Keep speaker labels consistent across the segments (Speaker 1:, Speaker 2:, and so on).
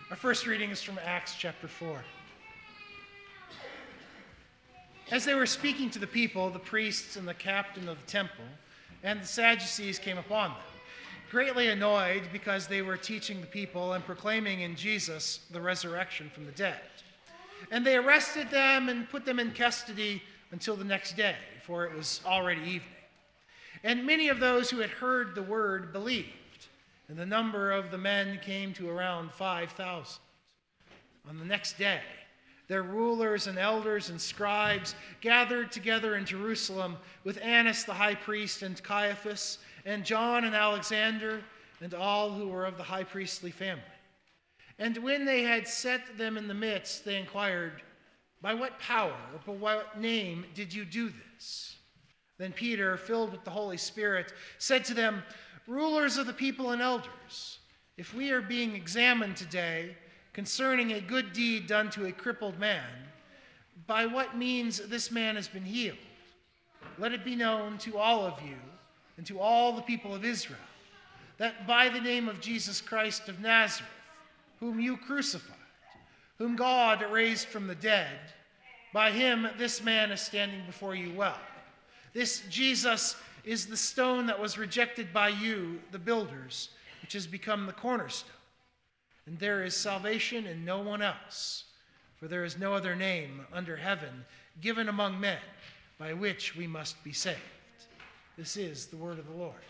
Speaker 1: Our first reading is from Acts chapter 4. As they were speaking to the people, the priests and the captain of the temple and the Sadducees came upon them, greatly annoyed because they were teaching the people and proclaiming in Jesus the resurrection from the dead. And they arrested them and put them in custody until the next day, for it was already evening. And many of those who had heard the word believed, and the number of the men came to around 5,000. On the next day, their rulers and elders and scribes gathered together in Jerusalem with Annas the high priest and Caiaphas and John and Alexander and all who were of the high priestly family. And when they had set them in the midst, they inquired, "By what power or by what name did you do this?" Then Peter, filled with the Holy Spirit, said to them, "Rulers of the people and elders, if we are being examined today concerning a good deed done to a crippled man, by what means this man has been healed, let it be known to all of you and to all the people of Israel that by the name of Jesus Christ of Nazareth, whom you crucified, whom God raised from the dead, by him this man is standing before you well. This Jesus is the stone that was rejected by you, the builders, which has become the cornerstone. And there is salvation in no one else, for there is no other name under heaven given among men by which we must be saved." This is the word of the Lord.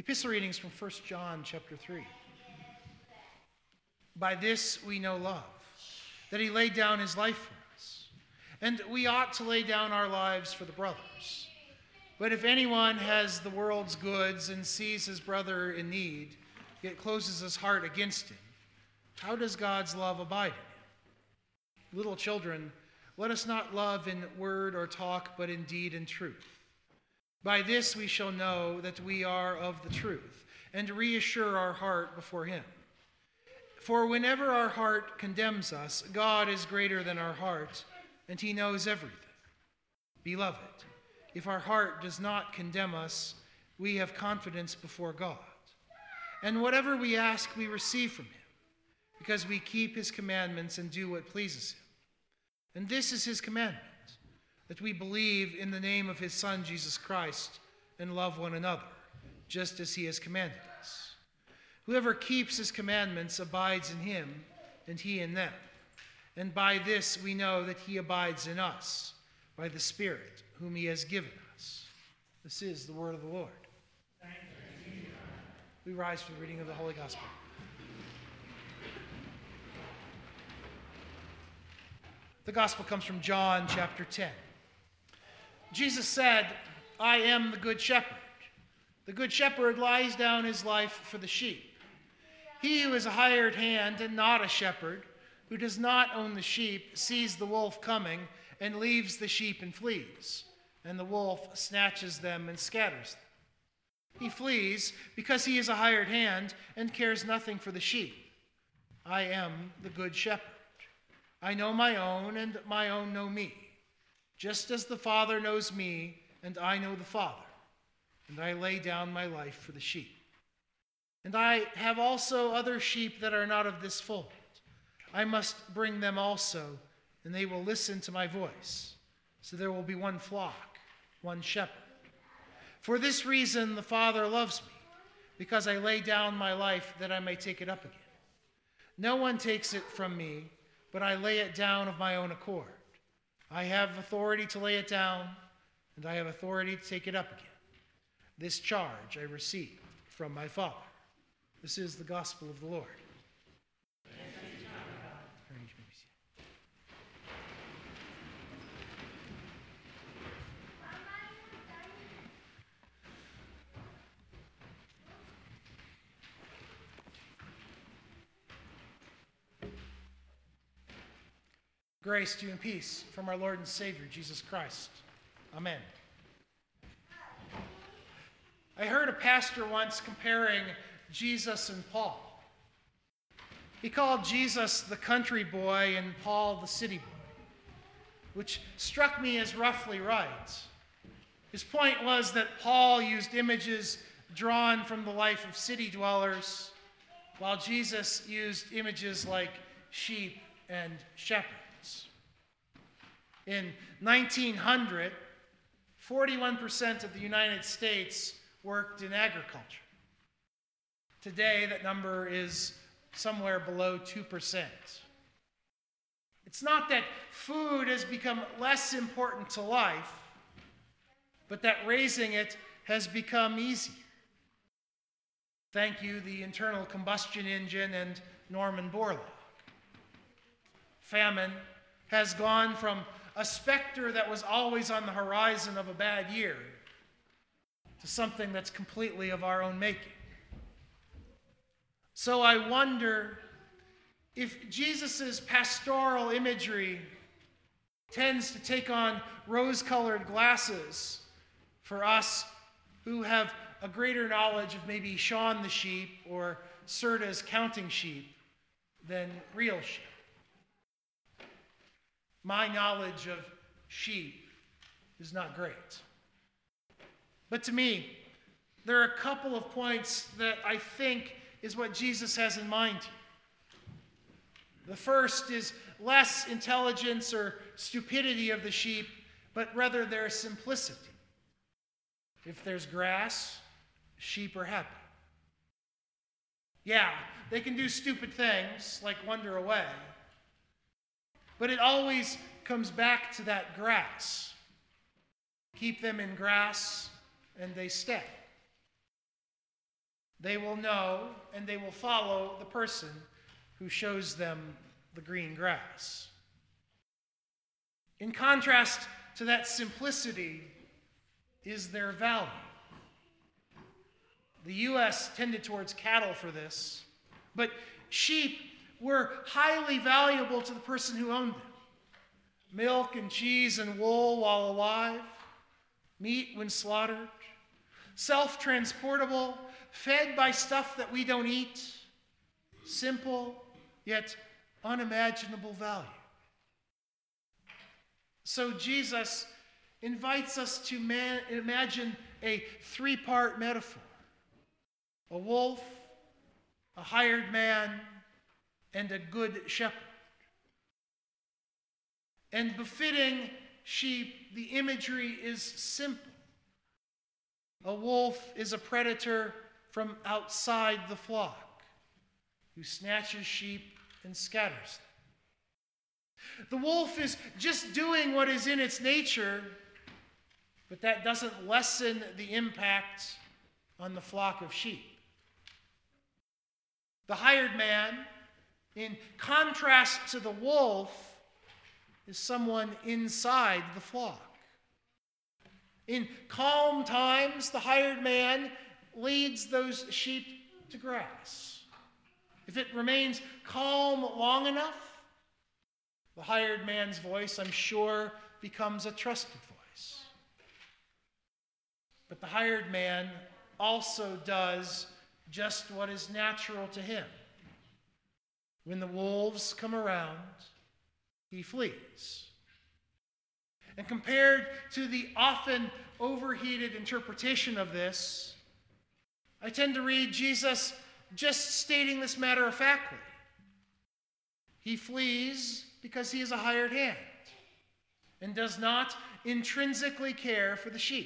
Speaker 1: Epistle readings from 1 John chapter 3. By this we know love, that he laid down his life for us. And we ought to lay down our lives for the brothers. But if anyone has the world's goods and sees his brother in need, yet closes his heart against him, how does God's love abide in him? Little children, let us not love in word or talk, but in deed and truth. By this we shall know that we are of the truth, and reassure our heart before him. For whenever our heart condemns us, God is greater than our heart, and he knows everything. Beloved, if our heart does not condemn us, we have confidence before God. And whatever we ask, we receive from him, because we keep his commandments and do what pleases him. And this is his commandment, that we believe in the name of his Son, Jesus Christ, and love one another, just as he has commanded us. Whoever keeps his commandments abides in him, and he in them. And by this we know that he abides in us, by the Spirit whom he has given us. This is the word of the Lord. Thanks be to God. We rise for the reading of the Holy Gospel. The Gospel comes from John chapter 10. Jesus said, I am the good shepherd. The good shepherd lies down his life for the sheep. He who is a hired hand and not a shepherd, who does not own the sheep, sees the wolf coming and leaves the sheep and flees, and the wolf snatches them and scatters them. He flees because he is a hired hand and cares nothing for the sheep. I am the good shepherd. I know my own, and my own know me, just as the Father knows me, and I know the Father, and I lay down my life for the sheep. And I have also other sheep that are not of this fold. I must bring them also, and they will listen to my voice. So there will be one flock, one shepherd. For this reason the Father loves me, because I lay down my life that I may take it up again. No one takes it from me, but I lay it down of my own accord. I have authority to lay it down, and I have authority to take it up again. This charge I received from my Father. This is the gospel of the Lord. Grace to you and peace from our Lord and Savior, Jesus Christ. Amen. I heard a pastor once comparing Jesus and Paul. He called Jesus the country boy and Paul the city boy, which struck me as roughly right. His point was that Paul used images drawn from the life of city dwellers, while Jesus used images like sheep and shepherds. In 1900, 41% of the United States worked in agriculture. Today, that number is somewhere below 2%. It's not that food has become less important to life, but that raising it has become easier. Thank you, the internal combustion engine and Norman Borlaug. Famine has gone from a specter that was always on the horizon of a bad year to something that's completely of our own making. So I wonder if Jesus' pastoral imagery tends to take on rose-colored glasses for us who have a greater knowledge of maybe Shaun the sheep or Serta's counting sheep than real sheep. My knowledge of sheep is not great. But to me, there are a couple of points that I think is what Jesus has in mind here. The first is less intelligence or stupidity of the sheep, but rather their simplicity. If there's grass, sheep are happy. Yeah, they can do stupid things like wander away, but it always comes back to that grass. Keep them in grass, and they stay. They will know and they will follow the person who shows them the green grass. In contrast to that simplicity is their value. The U.S. tended towards cattle for this, but sheep were highly valuable to the person who owned them. Milk and cheese and wool while alive, meat when slaughtered, self-transportable, fed by stuff that we don't eat, simple yet unimaginable value. So Jesus invites us to imagine a three-part metaphor: a wolf, a hired man, and a good shepherd. And befitting sheep, the imagery is simple. A wolf is a predator from outside the flock who snatches sheep and scatters them. The wolf is just doing what is in its nature, but that doesn't lessen the impact on the flock of sheep. The hired man, in contrast to the wolf, is someone inside the flock. In calm times, the hired man leads those sheep to grass. If it remains calm long enough, the hired man's voice, I'm sure, becomes a trusted voice. But the hired man also does just what is natural to him. When the wolves come around, he flees. And compared to the often overheated interpretation of this, I tend to read Jesus just stating this matter-of-factly. He flees because he is a hired hand and does not intrinsically care for the sheep.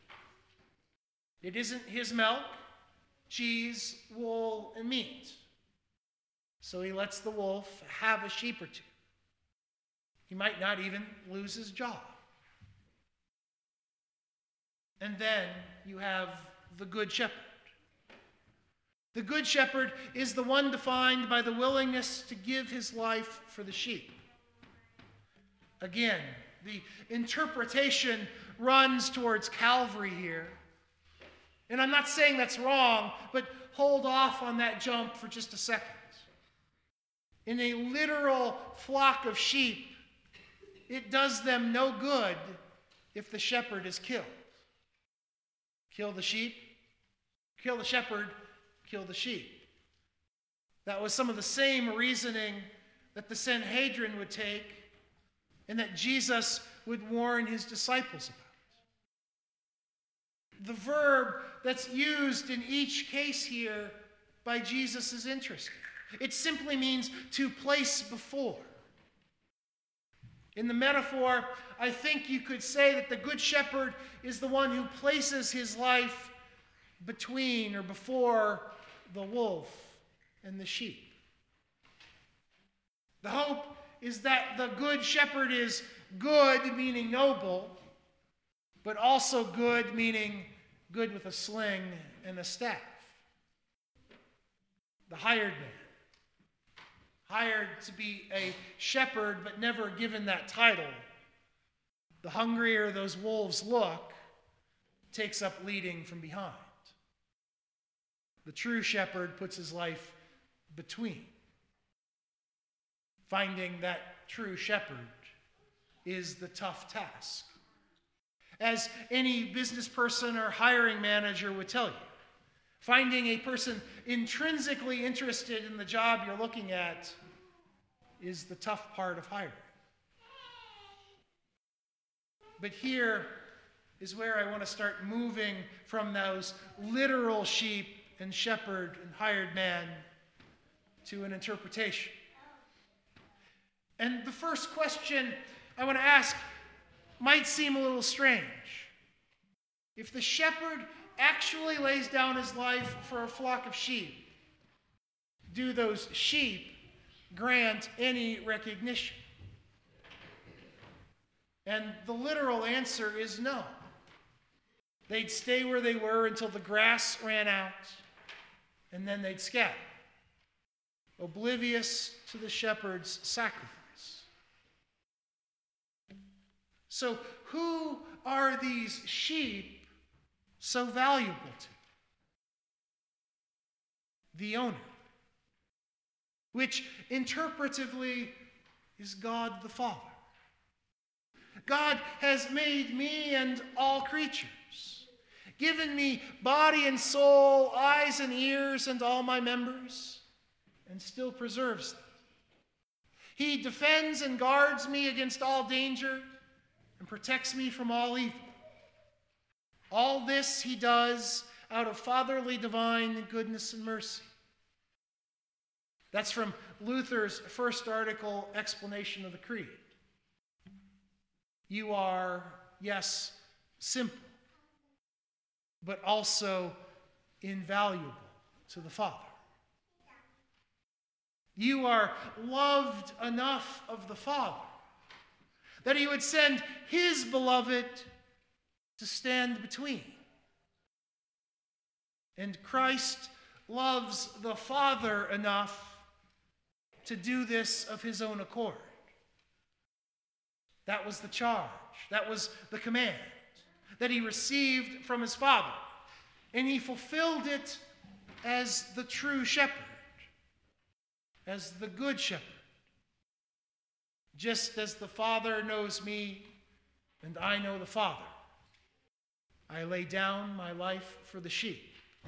Speaker 1: It isn't his milk, cheese, wool, and meat. So he lets the wolf have a sheep or two. He might not even lose his job. And then you have the Good Shepherd. The Good Shepherd is the one defined by the willingness to give his life for the sheep. Again, the interpretation runs towards Calvary here. And I'm not saying that's wrong, but hold off on that jump for just a second. In a literal flock of sheep, it does them no good if the shepherd is killed. Kill the sheep, kill the shepherd, kill the sheep. That was some of the same reasoning that the Sanhedrin would take and that Jesus would warn his disciples about. The verb that's used in each case here by Jesus is interesting. It simply means to place before. In the metaphor, I think you could say that the Good Shepherd is the one who places his life between or before the wolf and the sheep. The hope is that the Good Shepherd is good, meaning noble, but also good, meaning good with a sling and a staff. The hired man, hired to be a shepherd, but never given that title. The hungrier those wolves look, takes up leading from behind. The true shepherd puts his life between. Finding that true shepherd is the tough task. As any business person or hiring manager would tell you, finding a person intrinsically interested in the job you're looking at is the tough part of hiring. But here is where I want to start moving from those literal sheep and shepherd and hired man to an interpretation. And the first question I want to ask might seem a little strange. If the shepherd actually lays down his life for a flock of sheep, do those sheep grant any recognition? And the literal answer is no. They'd stay where they were until the grass ran out, and then they'd scatter, oblivious to the shepherd's sacrifice. So who are these sheep so valuable to? The owner, which interpretively is God the Father. God has made me and all creatures, given me body and soul, eyes and ears, and all my members, and still preserves them. He defends and guards me against all danger and protects me from all evil. All this he does out of fatherly divine goodness and mercy. That's from Luther's first article explanation of the Creed. You are, yes, simple, but also invaluable to the Father. You are loved enough of the Father that he would send his beloved to stand between. And Christ loves the Father enough to do this of his own accord. That was the charge. That was the command that he received from his Father. And he fulfilled it as the true shepherd, as the good shepherd. Just as the Father knows me and I know the Father, I lay down my life for the sheep.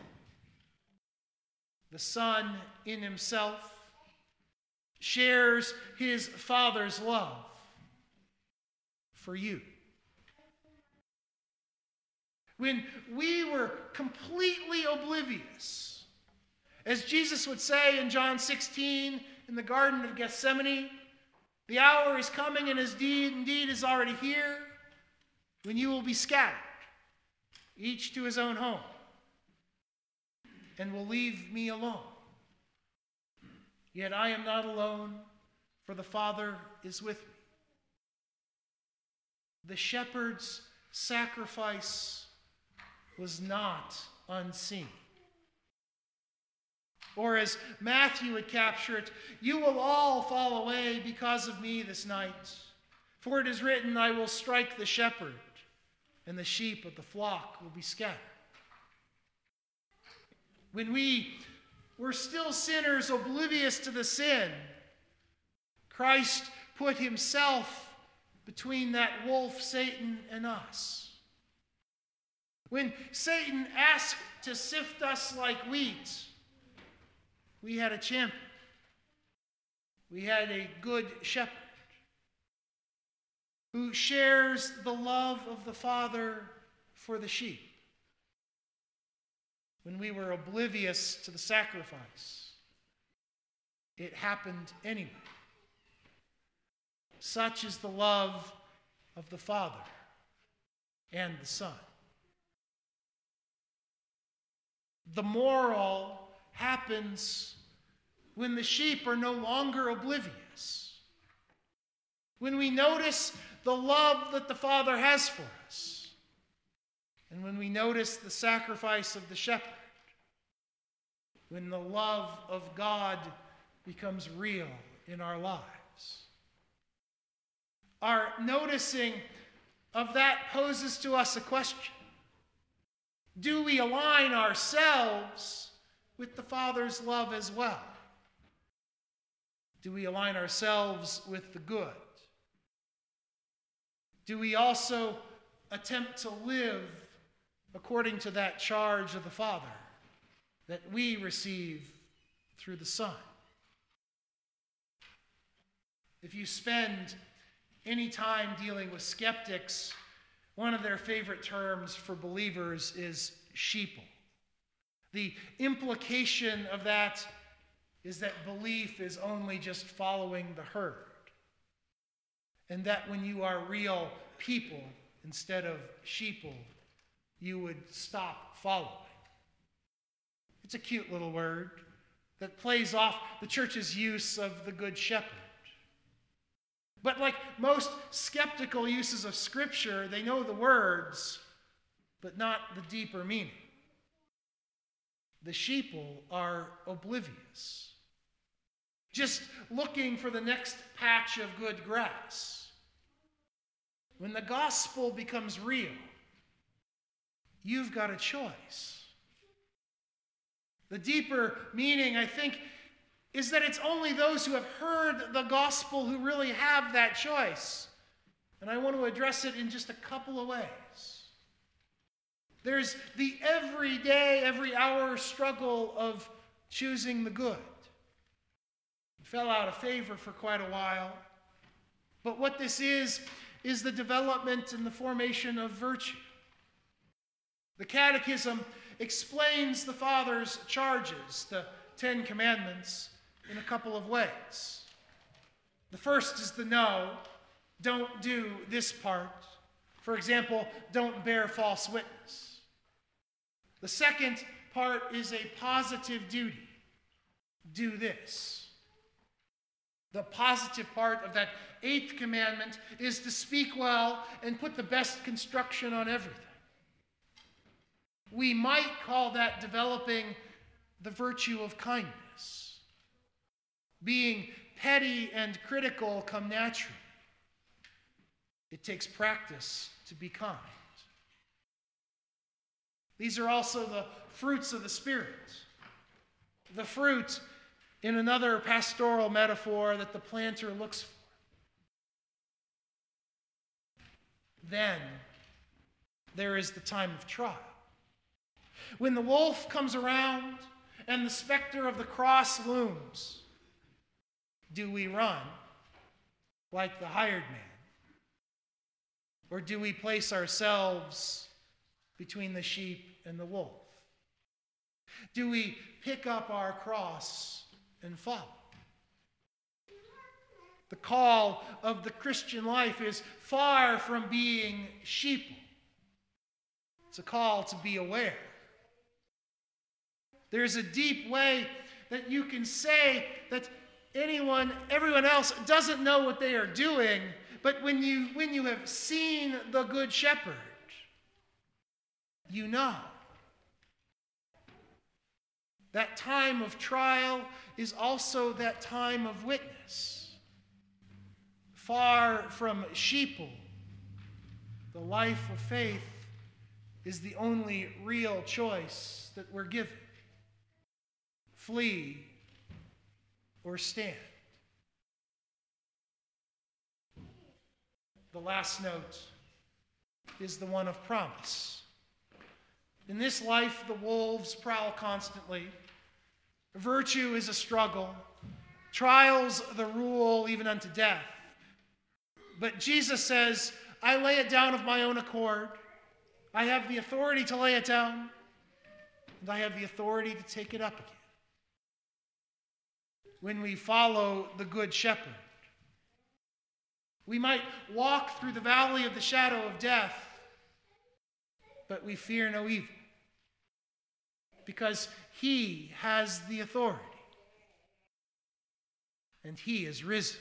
Speaker 1: The Son in himself shares his Father's love for you. When we were completely oblivious, as Jesus would say in John 16 in the Garden of Gethsemane, the hour is coming and indeed is already here, when you will be scattered, each to his own home, and will leave me alone. Yet I am not alone, for the Father is with me. The shepherd's sacrifice was not unseen. Or as Matthew would capture it, you will all fall away because of me this night. For it is written, I will strike the shepherd, and the sheep of the flock will be scattered. When we were still sinners, oblivious to the sin, Christ put himself between that wolf, Satan, and us. When Satan asked to sift us like wheat, we had a champion. We had a good shepherd who shares the love of the Father for the sheep. When we were oblivious to the sacrifice, it happened anyway. Such is the love of the Father and the Son. The moral happens when the sheep are no longer oblivious. When we notice the love that the Father has for us. And when we notice the sacrifice of the shepherd. When the love of God becomes real in our lives. Our noticing of that poses to us a question. Do we align ourselves with the Father's love as well? Do we align ourselves with the good? Do we also attempt to live according to that charge of the Father that we receive through the Son? If you spend any time dealing with skeptics, one of their favorite terms for believers is sheeple. The implication of that is that belief is only just following the herd. And that when you are real people instead of sheeple, you would stop following. It's a cute little word that plays off the church's use of the Good Shepherd. But like most skeptical uses of Scripture, they know the words, but not the deeper meaning. the sheeple are oblivious, just looking for the next patch of good grass. When the gospel becomes real, you've got a choice. The deeper meaning, I think, is that it's only those who have heard the gospel who really have that choice. And I want to address it in just a couple of ways. There's the everyday, every hour struggle of choosing the good. It fell out of favor for quite a while. But what this is the development and the formation of virtue. The Catechism explains the Father's charges, the 10 Commandments, in a couple of ways. The first is the no. Don't do this part. For example, don't bear false witness. The second part is a positive duty. Do this. The positive part of that 8th commandment is to speak well and put the best construction on everything. We might call that developing the virtue of kindness. Being petty and critical come naturally. It takes practice to be kind. These are also the fruits of the Spirit. The fruit, in another pastoral metaphor, that the planter looks for. Then there is the time of trial. When the wolf comes around and the specter of the cross looms, do we run like the hired man? Or do we place ourselves between the sheep and the wolf? Do we pick up our cross and follow? The call of the Christian life is far from being sheeple. It's a call to be aware. There's a deep way that you can say that everyone else doesn't know what they are doing, but when you have seen the Good Shepherd, you know. That time of trial is also that time of witness. Far from sheeple, the life of faith is the only real choice that we're given. Flee or stand. The last note is the one of promise. In this life, the wolves prowl constantly. Virtue is a struggle. Trials the rule, even unto death. But Jesus says, I lay it down of my own accord. I have the authority to lay it down, and I have the authority to take it up again. When we follow the Good Shepherd, we might walk through the valley of the shadow of death, but we fear no evil, because he has the authority, and he is risen.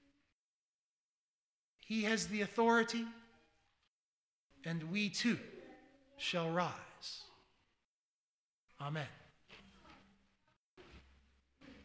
Speaker 1: He has the authority, and we too shall rise. Amen.